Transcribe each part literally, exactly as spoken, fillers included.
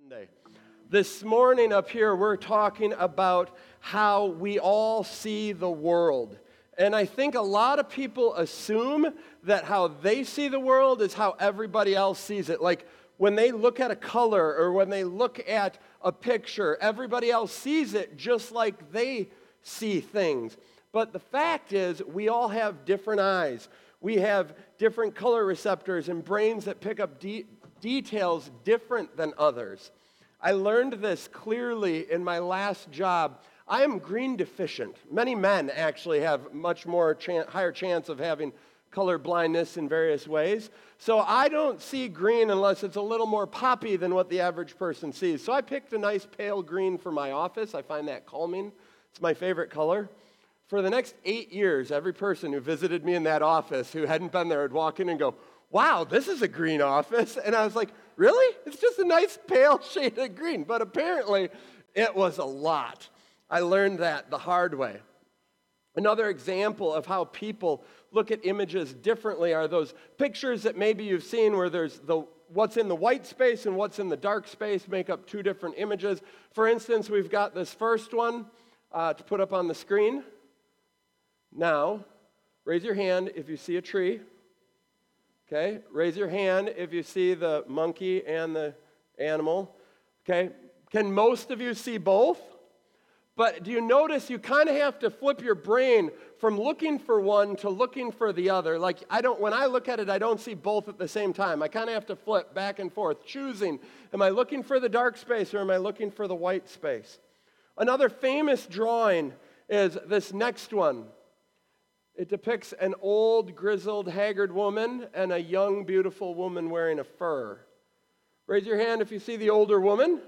Sunday. This morning up here, we're talking about how we all see the world. And I think a lot of people assume that how they see the world is how everybody else sees it. Like when they look at a color or when they look at a picture, everybody else sees it just like they see things. But the fact is, we all have different eyes. We have different color receptors and brains that pick up de- details different than others. I learned this clearly in my last job. I am green deficient. Many men actually have much more chan- higher chance of having color blindness in various ways. So I don't see green unless it's a little more poppy than what the average person sees. So I picked a nice pale green for my office. I find that calming. It's my favorite color. For the next eight years, every person who visited me in that office who hadn't been there would walk in and go, "Wow, this is a green office." And I was like, "Really? It's just a nice pale shade of green." But apparently, it was a lot. I learned that the hard way. Another example of how people look at images differently are those pictures that maybe you've seen where there's the what's in the white space and what's in the dark space make up two different images. For instance, we've got this first one uh, to put up on the screen. Now, raise your hand if you see a tree. Okay, raise your hand if you see the monkey and the animal. Okay, can most of you see both? But do you notice you kind of have to flip your brain from looking for one to looking for the other? Like I don't, when I look at it, I don't see both at the same time. I kind of have to flip back and forth, choosing, am I looking for the dark space or am I looking for the white space? Another famous drawing is this next one. It depicts an old, grizzled, haggard woman and a young, beautiful woman wearing a fur. Raise your hand if you see the older woman.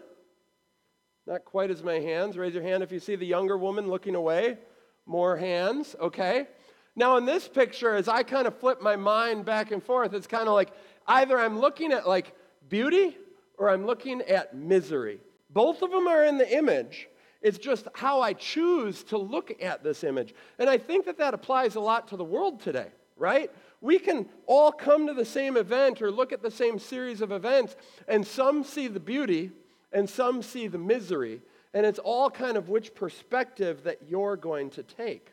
Not quite as many hands. Raise your hand if you see the younger woman looking away. More hands, okay? Now in this picture, as I kind of flip my mind back and forth, it's kind of like either I'm looking at like beauty or I'm looking at misery. Both of them are in the image. It's just how I choose to look at this image. And I think that that applies a lot to the world today, right? We can all come to the same event or look at the same series of events, and some see the beauty and some see the misery. And it's all kind of which perspective that you're going to take.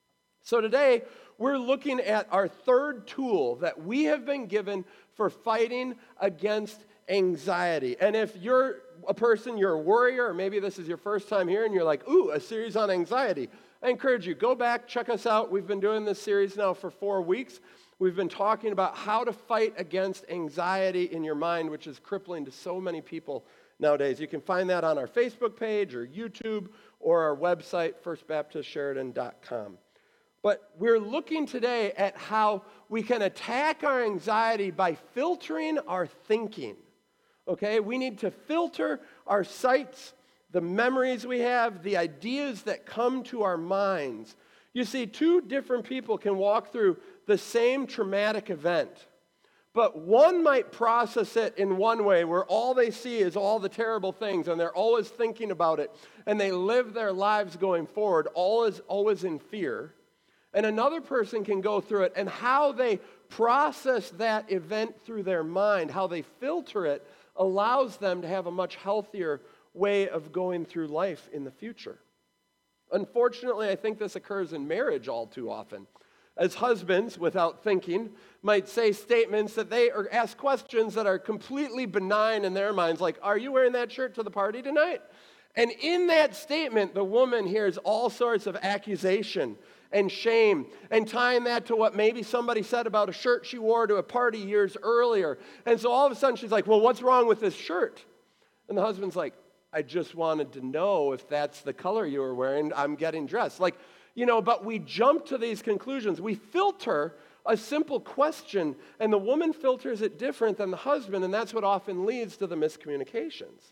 So today, we're looking at our third tool that we have been given for fighting against anxiety. And if you're a person, you're a worrier, or maybe this is your first time here and you're like, ooh, a series on anxiety, I encourage you, go back, check us out. We've been doing this series now for four weeks. We've been talking about how to fight against anxiety in your mind, which is crippling to so many people nowadays. You can find that on our Facebook page or YouTube or our website, first baptist sheridan dot com. But we're looking today at how we can attack our anxiety by filtering our thinking. Okay, we need to filter our sights, the memories we have, the ideas that come to our minds. You see, two different people can walk through the same traumatic event, but one might process it in one way where all they see is all the terrible things and they're always thinking about it and they live their lives going forward, always, always in fear. And another person can go through it and how they process that event through their mind, how they filter it, allows them to have a much healthier way of going through life in the future. Unfortunately, I think this occurs in marriage all too often. As husbands, without thinking, might say statements that they or ask questions that are completely benign in their minds, like, "Are you wearing that shirt to the party tonight?" And in that statement, the woman hears all sorts of accusation and shame, and tying that to what maybe somebody said about a shirt she wore to a party years earlier. And so all of a sudden she's like, "Well, what's wrong with this shirt?" And the husband's like, "I just wanted to know if that's the color you were wearing. I'm getting dressed." Like, you know, but we jump to these conclusions. We filter a simple question, and the woman filters it different than the husband, and that's what often leads to the miscommunications.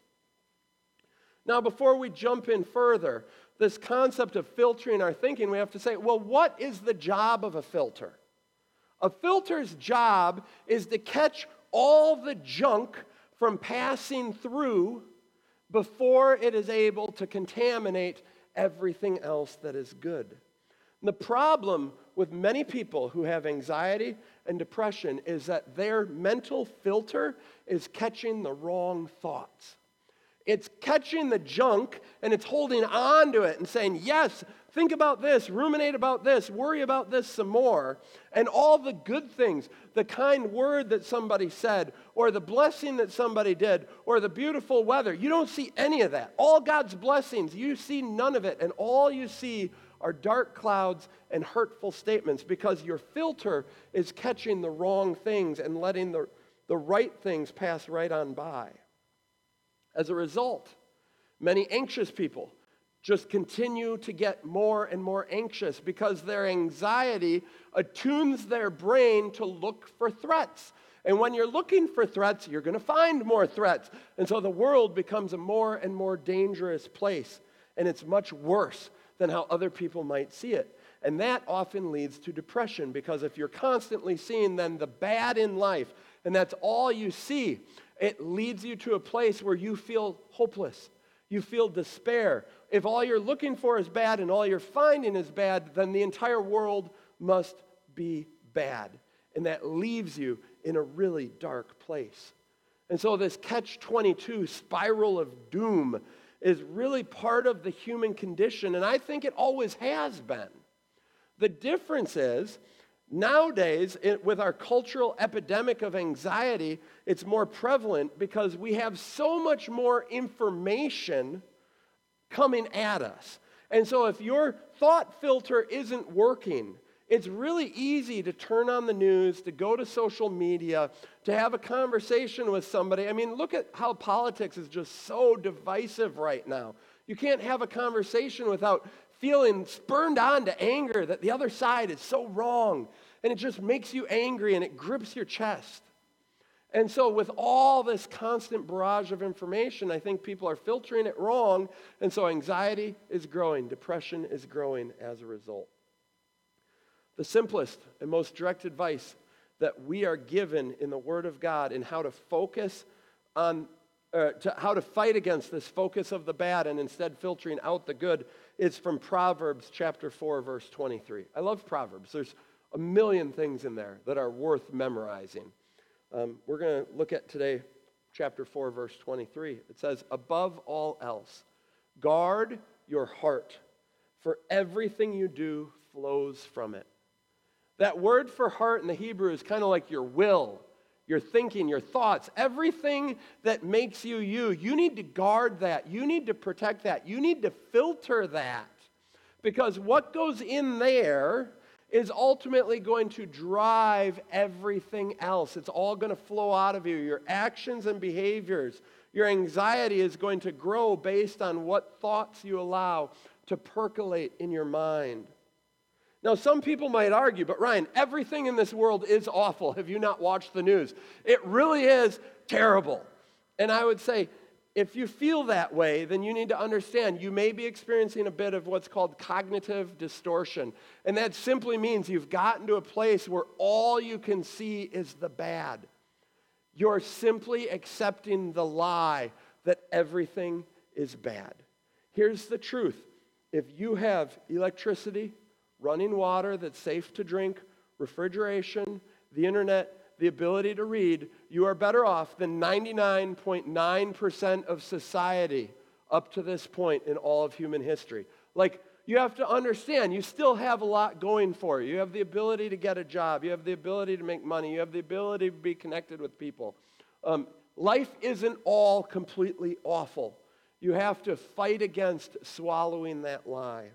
Now, before we jump in further, this concept of filtering our thinking, we have to say, well, what is the job of a filter? A filter's job is to catch all the junk from passing through before it is able to contaminate everything else that is good. And the problem with many people who have anxiety and depression is that their mental filter is catching the wrong thoughts. It's catching the junk and it's holding on to it and saying, yes, think about this, ruminate about this, worry about this some more. And all the good things, the kind word that somebody said, or the blessing that somebody did, or the beautiful weather, you don't see any of that. All God's blessings, you see none of it. And all you see are dark clouds and hurtful statements because your filter is catching the wrong things and letting the, the right things pass right on by. As a result, many anxious people just continue to get more and more anxious because their anxiety attunes their brain to look for threats. And when you're looking for threats, you're going to find more threats. And so the world becomes a more and more dangerous place. And it's much worse than how other people might see it. And that often leads to depression because if you're constantly seeing then the bad in life, and that's all you see, it leads you to a place where you feel hopeless. You feel despair. If all you're looking for is bad and all you're finding is bad, then the entire world must be bad. And that leaves you in a really dark place. And so this catch twenty-two spiral of doom is really part of the human condition, and I think it always has been. The difference is, nowadays, it, with our cultural epidemic of anxiety, it's more prevalent because we have so much more information coming at us. And so if your thought filter isn't working, it's really easy to turn on the news, to go to social media, to have a conversation with somebody. I mean, look at how politics is just so divisive right now. You can't have a conversation without feeling spurned on to anger that the other side is so wrong. And it just makes you angry and it grips your chest. And so with all this constant barrage of information, I think people are filtering it wrong. And so anxiety is growing. Depression is growing as a result. The simplest and most direct advice that we are given in the Word of God in how to focus on, uh, to how to fight against this focus of the bad and instead filtering out the good is from Proverbs chapter four, verse twenty-three. I love Proverbs. There's a million things in there that are worth memorizing. Um, we're going to look at today chapter four, verse twenty-three. It says, above all else, guard your heart, for everything you do flows from it. That word for heart in the Hebrew is kind of like your will, your thinking, your thoughts, everything that makes you you. You need to guard that. You need to protect that. You need to filter that. Because what goes in there is ultimately going to drive everything else. It's all going to flow out of you. Your actions and behaviors, your anxiety is going to grow based on what thoughts you allow to percolate in your mind. Now, some people might argue, but Ryan, everything in this world is awful. Have you not watched the news? It really is terrible. And I would say, if you feel that way, then you need to understand you may be experiencing a bit of what's called cognitive distortion. And that simply means you've gotten to a place where all you can see is the bad. You're simply accepting the lie that everything is bad. Here's the truth. If you have electricity, running water that's safe to drink, refrigeration, the internet, the ability to read, you are better off than ninety-nine point nine percent of society up to this point in all of human history. Like, you have to understand, you still have a lot going for you. You have the ability to get a job. You have the ability to make money. You have the ability to be connected with people. Um, life isn't all completely awful. You have to fight against swallowing that lie.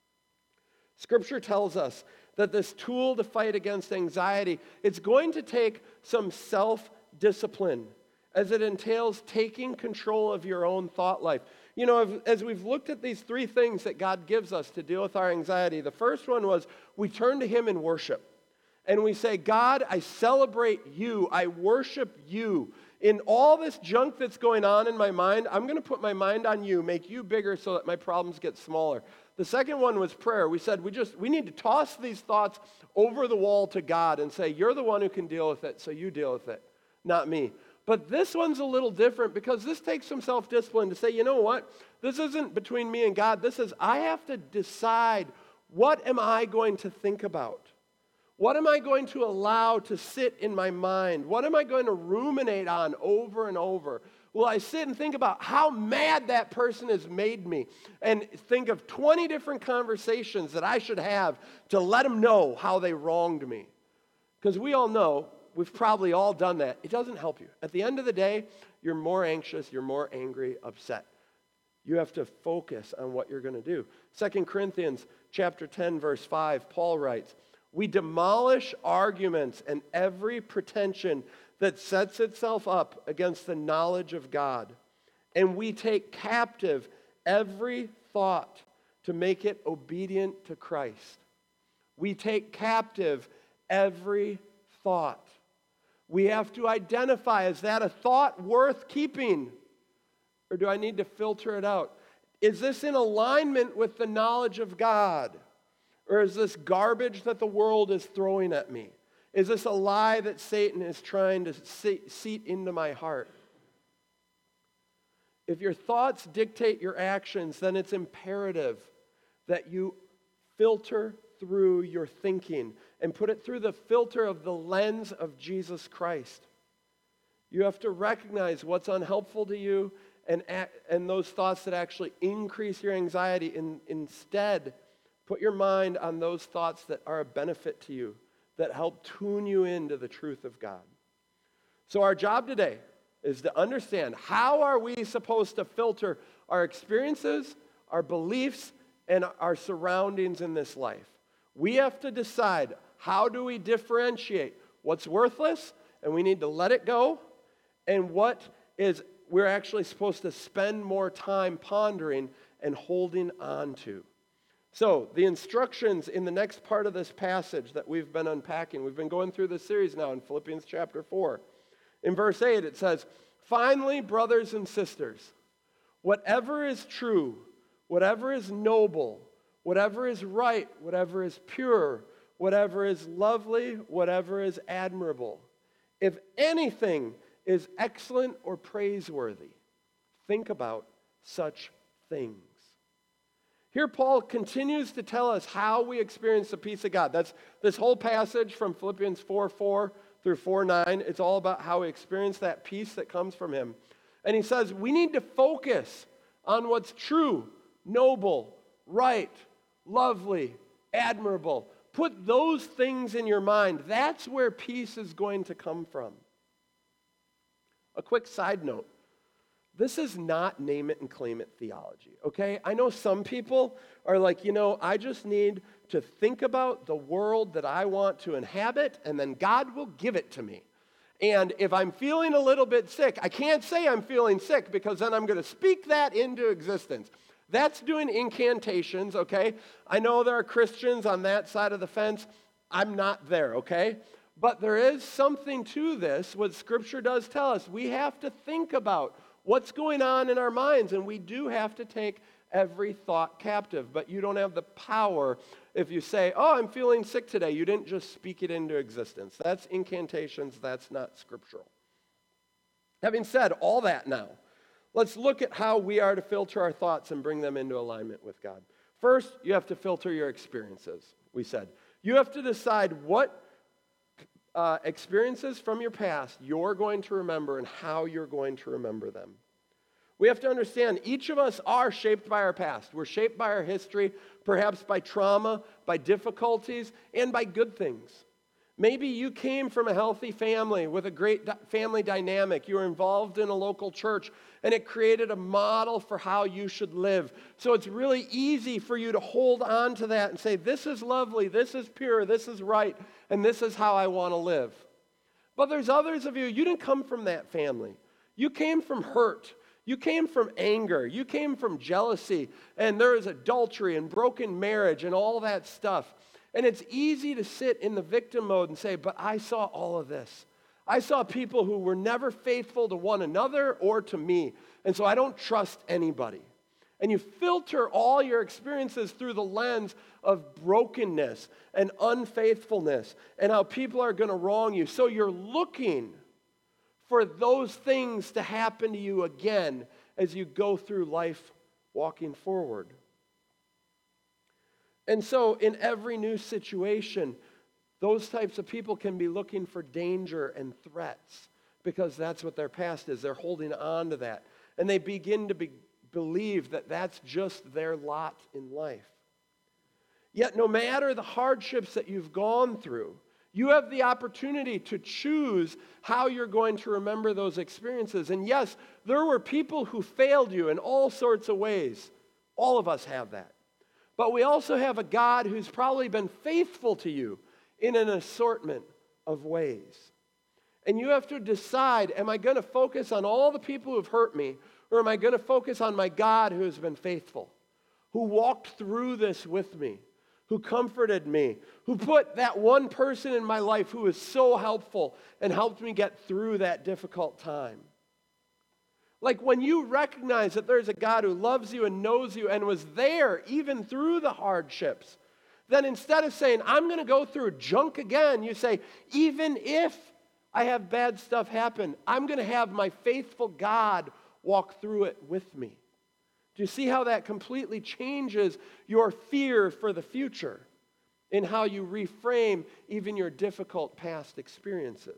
Scripture tells us that this tool to fight against anxiety, it's going to take some self-discipline as it entails taking control of your own thought life. You know, as we've looked at these three things that God gives us to deal with our anxiety, the first one was we turn to Him in worship. And we say, God, I celebrate You. I worship You. In all this junk that's going on in my mind, I'm going to put my mind on You, make You bigger so that my problems get smaller. The second one was prayer. We said we just we need to toss these thoughts over the wall to God and say, you're the one who can deal with it, so you deal with it, not me. But this one's a little different because this takes some self-discipline to say, you know what? This isn't between me and God. This is I have to decide, what am I going to think about? What am I going to allow to sit in my mind? What am I going to ruminate on over and over? Will I sit and think about how mad that person has made me and think of twenty different conversations that I should have to let them know how they wronged me? Because we all know, we've probably all done that. It doesn't help you. At the end of the day, you're more anxious, you're more angry, upset. You have to focus on what you're going to do. Second Corinthians chapter ten, verse five, Paul writes, "We demolish arguments and every pretension that sets itself up against the knowledge of God, and we take captive every thought to make it obedient to Christ." We take captive every thought. We have to identify, is that a thought worth keeping? Or do I need to filter it out? Is this in alignment with the knowledge of God? Or is this garbage that the world is throwing at me? Is this a lie that Satan is trying to seat into my heart? If your thoughts dictate your actions, then it's imperative that you filter through your thinking and put it through the filter of the lens of Jesus Christ. You have to recognize what's unhelpful to you and, and those thoughts that actually increase your anxiety. And instead, put your mind on those thoughts that are a benefit to you, that help tune you into the truth of God. So our job today is to understand, how are we supposed to filter our experiences, our beliefs, and our surroundings in this life? We have to decide, how do we differentiate what's worthless and we need to let it go, and what is we're actually supposed to spend more time pondering and holding on to. So, the instructions in the next part of this passage that we've been unpacking, we've been going through this series now in Philippians chapter four. In verse eight, it says, "Finally, brothers and sisters, whatever is true, whatever is noble, whatever is right, whatever is pure, whatever is lovely, whatever is admirable, if anything is excellent or praiseworthy, think about such things." Here Paul continues to tell us how we experience the peace of God. That's this whole passage from Philippians four four through four nine. It's all about how we experience that peace that comes from him. And he says we need to focus on what's true, noble, right, lovely, admirable. Put those things in your mind. That's where peace is going to come from. A quick side note. This is not name it and claim it theology, okay? I know some people are like, you know, I just need to think about the world that I want to inhabit, and then God will give it to me. And if I'm feeling a little bit sick, I can't say I'm feeling sick, because then I'm going to speak that into existence. That's doing incantations, okay? I know there are Christians on that side of the fence. I'm not there, okay? But there is something to this, what Scripture does tell us. We have to think about what's going on in our minds, and we do have to take every thought captive. But you don't have the power if you say, oh, I'm feeling sick today. You didn't just speak it into existence. That's incantations. That's not scriptural. Having said all that now, let's look at how we are to filter our thoughts and bring them into alignment with God. First, you have to filter your experiences, we said. You have to decide what Uh, experiences from your past you're going to remember and how you're going to remember them. We have to understand each of us are shaped by our past. We're shaped by our history, perhaps by trauma, by difficulties, and by good things. Maybe you came from a healthy family with a great di- family dynamic. You were involved in a local church, and it created a model for how you should live. So it's really easy for you to hold on to that and say, this is lovely, this is pure, this is right, and this is how I want to live. But there's others of you, you didn't come from that family. You came from hurt. You came from anger. You came from jealousy, and there is adultery and broken marriage and all that stuff. And it's easy to sit in the victim mode and say, but I saw all of this. I saw people who were never faithful to one another or to me, and so I don't trust anybody. And you filter all your experiences through the lens of brokenness and unfaithfulness and how people are going to wrong you. So you're looking for those things to happen to you again as you go through life walking forward. And so in every new situation, Those types of people can be looking for danger and threats because that's what their past is. They're holding on to that. And they begin to be, believe that that's just their lot in life. Yet no matter the hardships that you've gone through, you have the opportunity to choose how you're going to remember those experiences. And yes, there were people who failed you in all sorts of ways. All of us have that. But we also have a God who's probably been faithful to you in an assortment of ways. And you have to decide, am I going to focus on all the people who have hurt me, or am I going to focus on my God who has been faithful, who walked through this with me, who comforted me, who put that one person in my life who was so helpful and helped me get through that difficult time? Like when you recognize that there's a God who loves you and knows you and was there even through the hardships, then instead of saying, I'm going to go through junk again, you say, even if I have bad stuff happen, I'm going to have my faithful God walk through it with me. Do you see how that completely changes your fear for the future in how you reframe even your difficult past experiences?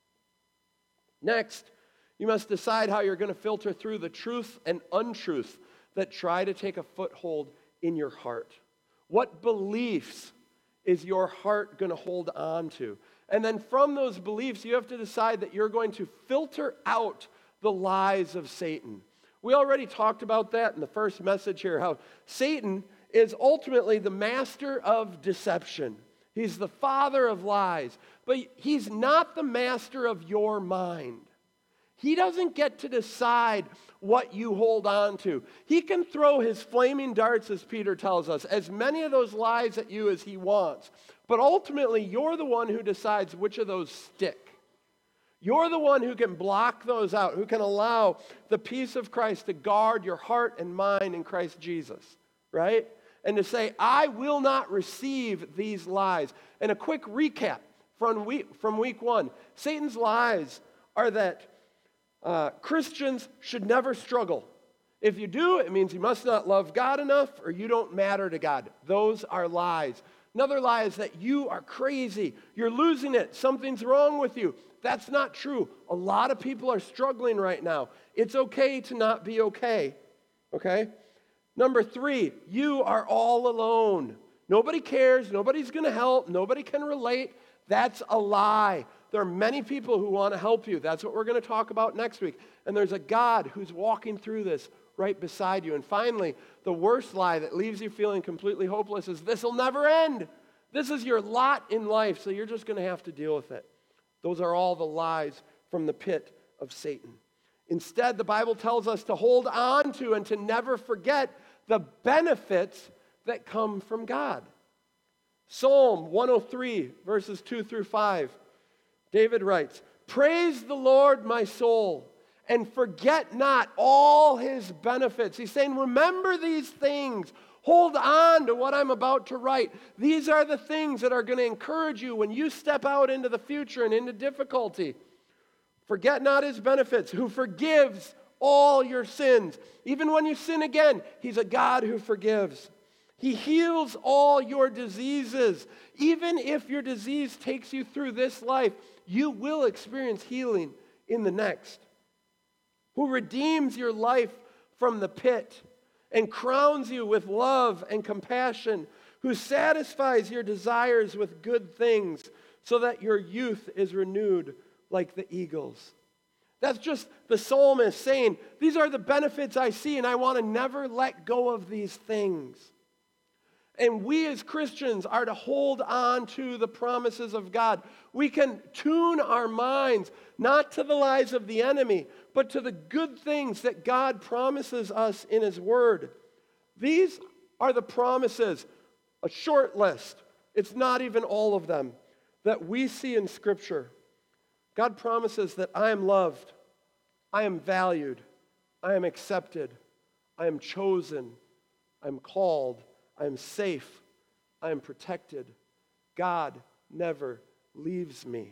Next, you must decide how you're going to filter through the truth and untruth that try to take a foothold in your heart. What beliefs is your heart going to hold on to? And then from those beliefs, you have to decide that you're going to filter out the lies of Satan. We already talked about that in the first message here, how Satan is ultimately the master of deception. He's the father of lies, but he's not the master of your mind. He doesn't get to decide what you hold on to. He can throw his flaming darts, as Peter tells us, as many of those lies at you as he wants. But ultimately, you're the one who decides which of those stick. You're the one who can block those out, who can allow the peace of Christ to guard your heart and mind in Christ Jesus, right? And to say, I will not receive these lies. And a quick recap from week, from week one. Satan's lies are that uh, Christians should never struggle. If you do, it means you must not love God enough or you don't matter to God. Those are lies. Another lie is that you are crazy. You're losing it. Something's wrong with you. That's not true. A lot of people are struggling right now. It's okay to not be okay. Okay? Number three, you are all alone. Nobody cares. Nobody's going to help. Nobody can relate. That's a lie. There are many people who want to help you. That's what we're going to talk about next week. And there's a God who's walking through this right beside you. And finally, the worst lie that leaves you feeling completely hopeless is this will never end. This is your lot in life, so you're just going to have to deal with it. Those are all the lies from the pit of Satan. Instead, the Bible tells us to hold on to and to never forget the benefits that come from God. Psalm one oh three, verses two through five. David writes, "Praise the Lord, my soul, and forget not all his benefits." He's saying, remember these things. Hold on to what I'm about to write. These are the things that are going to encourage you when you step out into the future and into difficulty. Forget not his benefits, who forgives all your sins. Even when you sin again, he's a God who forgives. He heals all your diseases. Even if your disease takes you through this life, you will experience healing in the next. Who redeems your life from the pit and crowns you with love and compassion, who satisfies your desires with good things so that your youth is renewed like the eagles. That's just the psalmist saying, these are the benefits I see, and I want to never let go of these things. And we as Christians are to hold on to the promises of God. We can tune our minds not to the lies of the enemy, but to the good things that God promises us in his word. These are the promises, a short list. It's not even all of them that we see in Scripture. God promises that I am loved, I am valued, I am accepted, I am chosen, I am called, I am safe, I am protected. God never leaves me.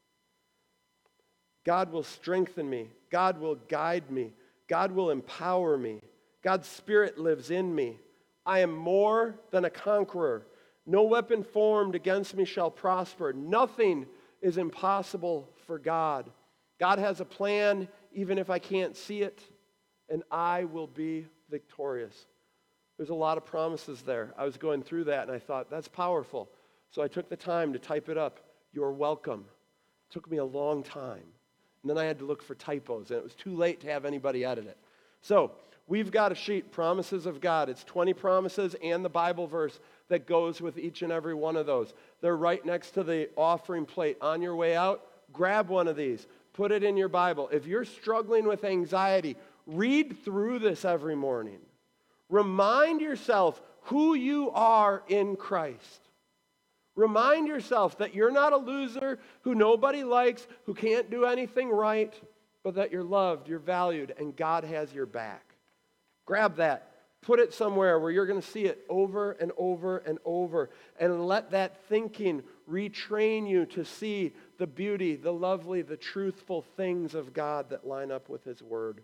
God will strengthen me. God will guide me. God will empower me. God's Spirit lives in me. I am more than a conqueror. No weapon formed against me shall prosper. Nothing is impossible for God. God has a plan even if I can't see it, and I will be victorious. There's a lot of promises there. I was going through that and I thought, that's powerful. So I took the time to type it up. You're welcome. It took me a long time. And then I had to look for typos, and it was too late to have anybody edit it. So we've got a sheet, Promises of God. It's twenty promises and the Bible verse that goes with each and every one of those. They're right next to the offering plate. On your way out, grab one of these. Put it in your Bible. If you're struggling with anxiety, read through this every morning. Remind yourself who you are in Christ. Remind yourself that you're not a loser who nobody likes, who can't do anything right, but that you're loved, you're valued, and God has your back. Grab that. Put it somewhere where you're going to see it over and over and over, and let that thinking retrain you to see the beauty, the lovely, the truthful things of God that line up with His Word.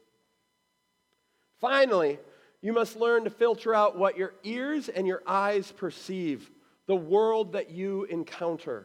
Finally, you must learn to filter out what your ears and your eyes perceive, the world that you encounter.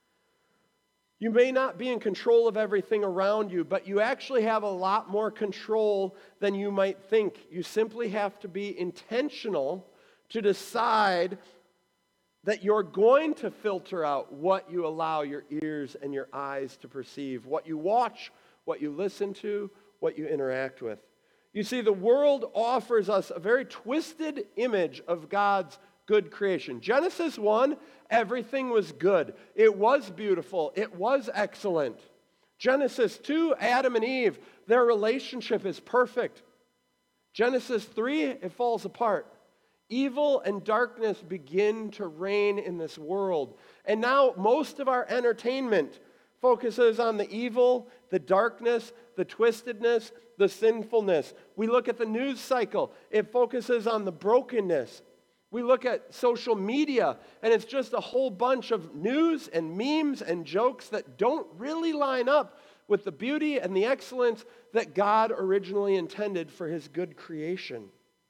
You may not be in control of everything around you, but you actually have a lot more control than you might think. You simply have to be intentional to decide that you're going to filter out what you allow your ears and your eyes to perceive, what you watch, what you listen to, what you interact with. You see, the world offers us a very twisted image of God's good creation. Genesis one, everything was good. It was beautiful. It was excellent. Genesis two, Adam and Eve, their relationship is perfect. Genesis three, it falls apart. Evil and darkness begin to reign in this world. And now most of our entertainment focuses on the evil, the darkness, the twistedness, the sinfulness. We look at the news cycle. It focuses on the brokenness. We look at social media, and it's just a whole bunch of news and memes and jokes that don't really line up with the beauty and the excellence that God originally intended for His good creation.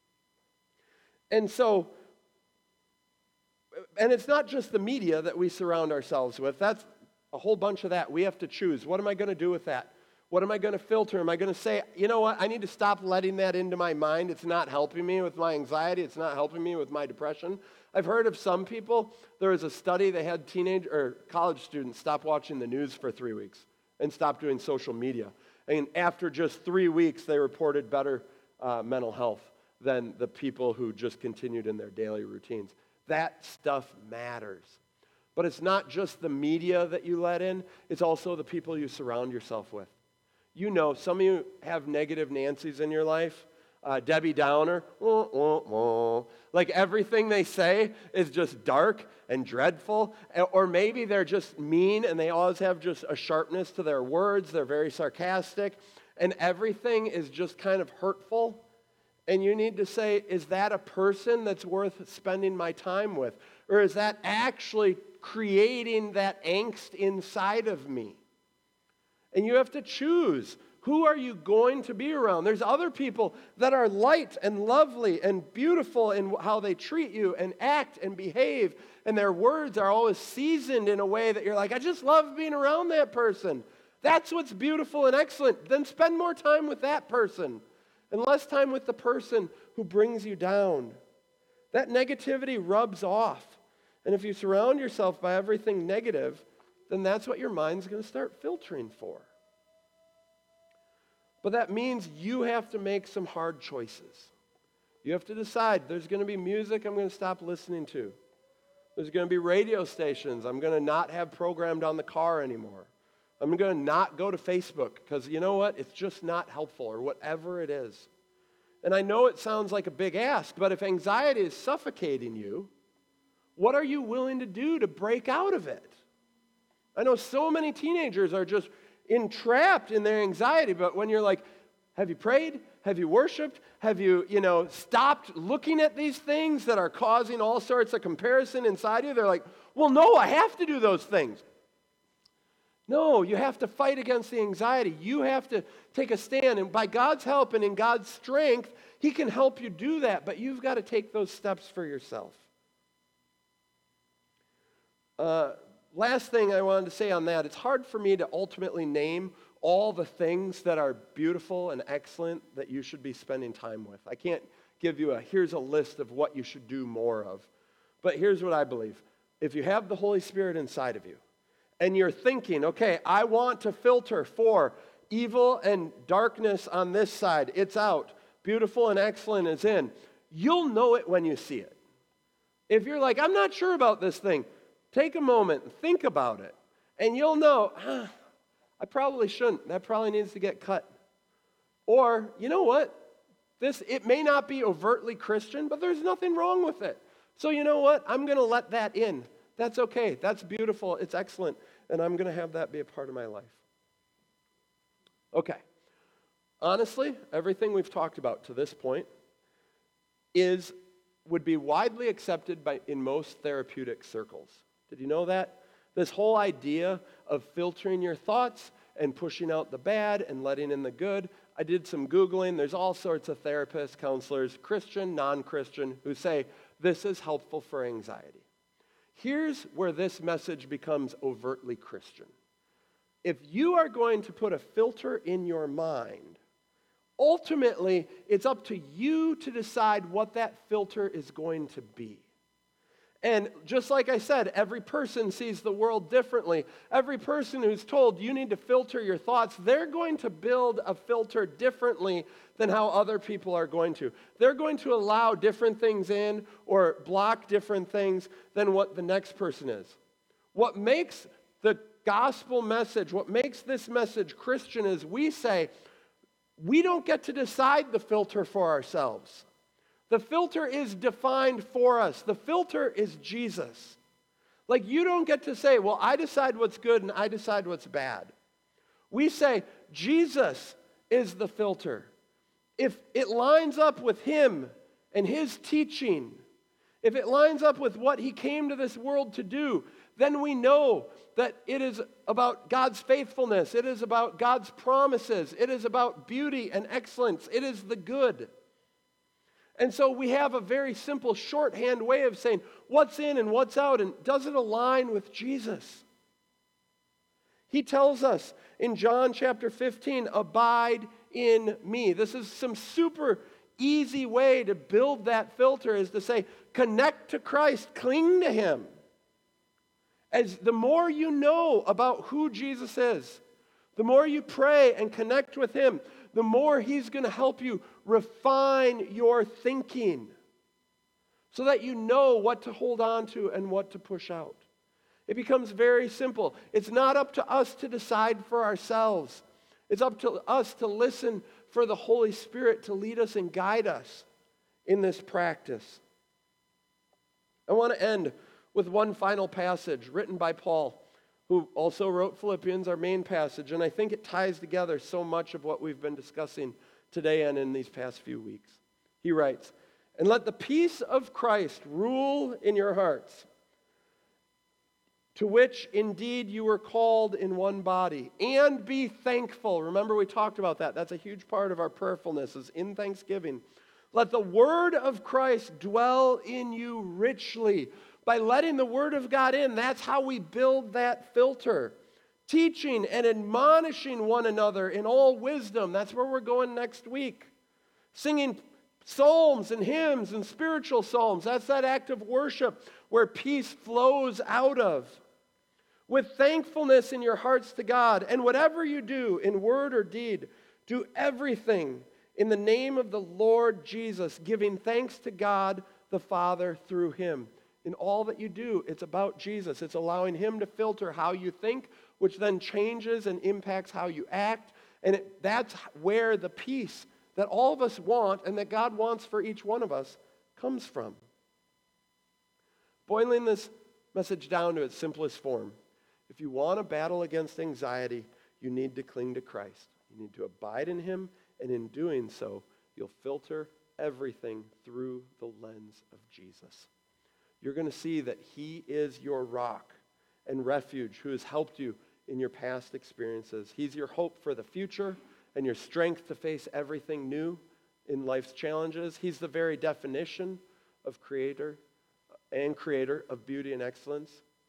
And so, and it's not just the media that we surround ourselves with. That's a whole bunch of that. We have to choose. What am I going to do with that? What am I going to filter? Am I going to say, you know what, I need to stop letting that into my mind. It's not helping me with my anxiety. It's not helping me with my depression. I've heard of some people, there was a study, they had teenage or college students stop watching the news for three weeks and stop doing social media. And after just three weeks, they reported better uh, mental health than the people who just continued in their daily routines. That stuff matters. But it's not just the media that you let in, it's also the people you surround yourself with. You know, some of you have negative Nancys in your life. Uh, Debbie Downer, wah, wah, wah. Like everything they say is just dark and dreadful. Or maybe they're just mean and they always have just a sharpness to their words. They're very sarcastic. And everything is just kind of hurtful. And you need to say, is that a person that's worth spending my time with? Or is that actually creating that angst inside of me? And you have to choose. Who are you going to be around? There's other people that are light and lovely and beautiful in how they treat you and act and behave. And their words are always seasoned in a way that you're like, I just love being around that person. That's what's beautiful and excellent. Then spend more time with that person and less time with the person who brings you down. That negativity rubs off. And if you surround yourself by everything negative, then that's what your mind's going to start filtering for. But that means you have to make some hard choices. You have to decide, there's going to be music I'm going to stop listening to. There's going to be radio stations I'm going to not have programmed on the car anymore. I'm going to not go to Facebook because you know what? It's just not helpful or whatever it is. And I know it sounds like a big ask, but if anxiety is suffocating you, what are you willing to do to break out of it? I know so many teenagers are just entrapped in their anxiety, but when you're like, have you prayed? Have you worshiped? Have you, you know, stopped looking at these things that are causing all sorts of comparison inside you? They're like, well, no, I have to do those things. No, you have to fight against the anxiety. You have to take a stand, and by God's help and in God's strength, He can help you do that, but you've got to take those steps for yourself. Uh, last thing I wanted to say on that, it's hard for me to ultimately name all the things that are beautiful and excellent that you should be spending time with. I can't give you a, here's a list of what you should do more of. But here's what I believe. If you have the Holy Spirit inside of you, and you're thinking, okay, I want to filter for evil and darkness on this side, it's out. Beautiful and excellent is in. You'll know it when you see it. If you're like, I'm not sure about this thing, take a moment and think about it. And you'll know, ah, I probably shouldn't. That probably needs to get cut. Or, you know what? This, it may not be overtly Christian, but there's nothing wrong with it. So you know what? I'm going to let that in. That's okay. That's beautiful. It's excellent. And I'm going to have that be a part of my life. Okay. Honestly, everything we've talked about to this point is would be widely accepted by in most therapeutic circles. Did you know that? This whole idea of filtering your thoughts and pushing out the bad and letting in the good. I did some Googling. There's all sorts of therapists, counselors, Christian, non-Christian, who say this is helpful for anxiety. Here's where this message becomes overtly Christian. If you are going to put a filter in your mind, ultimately, it's up to you to decide what that filter is going to be. And just like I said, every person sees the world differently. Every person who's told you need to filter your thoughts, they're going to build a filter differently than how other people are going to. They're going to allow different things in or block different things than what the next person is. What makes the gospel message, what makes this message Christian is we say, we don't get to decide the filter for ourselves. The filter is defined for us. The filter is Jesus. Like you don't get to say, well, I decide what's good and I decide what's bad. We say, Jesus is the filter. If it lines up with him and his teaching, if it lines up with what he came to this world to do, then we know that it is about God's faithfulness. It is about God's promises. It is about beauty and excellence. It is the good. And so we have a very simple shorthand way of saying what's in and what's out, and does it align with Jesus? He tells us in John chapter fifteen, abide in me. This is some super easy way to build that filter, is to say, connect to Christ, cling to him. As the more you know about who Jesus is, the more you pray and connect with him, the more he's going to help you refine your thinking so that you know what to hold on to and what to push out. It becomes very simple. It's not up to us to decide for ourselves. It's up to us to listen for the Holy Spirit to lead us and guide us in this practice. I want to end with one final passage written by Paul, who also wrote Philippians, our main passage, and I think it ties together so much of what we've been discussing today and in these past few weeks. He writes, "And let the peace of Christ rule in your hearts, to which indeed you were called in one body, and be thankful." Remember, we talked about that. That's a huge part of our prayerfulness, is in thanksgiving. "Let the word of Christ dwell in you richly." By letting the word of God in, that's how we build that filter. Teaching and admonishing one another in all wisdom. That's where we're going next week. Singing psalms and hymns and spiritual psalms. That's that act of worship where peace flows out of. With thankfulness in your hearts to God. And whatever you do in word or deed, do everything in the name of the Lord Jesus, giving thanks to God the Father through him. In all that you do, it's about Jesus. It's allowing him to filter how you think, which then changes and impacts how you act. And it, that's where the peace that all of us want and that God wants for each one of us comes from. Boiling this message down to its simplest form, if you want to battle against anxiety, you need to cling to Christ. You need to abide in him, and in doing so, you'll filter everything through the lens of Jesus. You're going to see that he is your rock and refuge who has helped you in your past experiences. He's your hope for the future and your strength to face everything new in life's challenges. He's the very definition of creator and creator of beauty and excellence.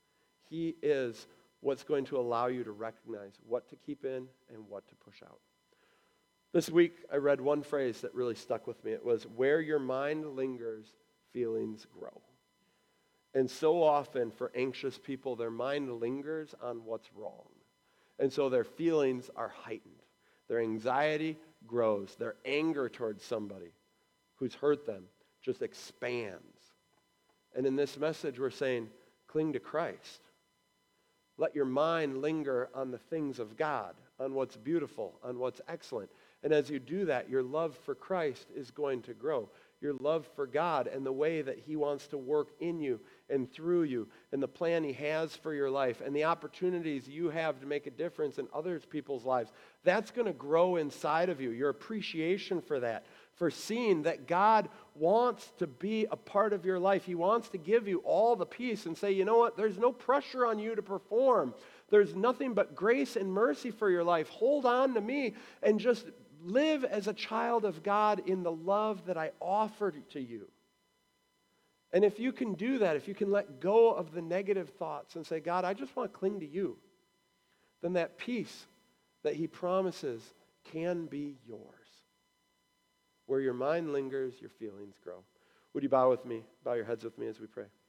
He is what's going to allow you to recognize what to keep in and what to push out. This week, I read one phrase that really stuck with me. It was, where your mind lingers, feelings grow. And so often for anxious people, their mind lingers on what's wrong. And so their feelings are heightened. Their anxiety grows. Their anger towards somebody who's hurt them just expands. And in this message, we're saying, cling to Christ. Let your mind linger on the things of God, on what's beautiful, on what's excellent. And as you do that, your love for Christ is going to grow. Your love for God and the way that He wants to work in you and through you and the plan He has for your life and the opportunities you have to make a difference in other people's lives, that's going to grow inside of you. Your appreciation for that, for seeing that God wants to be a part of your life. He wants to give you all the peace and say, you know what, there's no pressure on you to perform. There's nothing but grace and mercy for your life. Hold on to me and just live as a child of God in the love that I offered to you. And if you can do that, if you can let go of the negative thoughts and say, God, I just want to cling to you, then that peace that He promises can be yours. Where your mind lingers, your feelings grow. Would you bow with me? Bow your heads with me as we pray.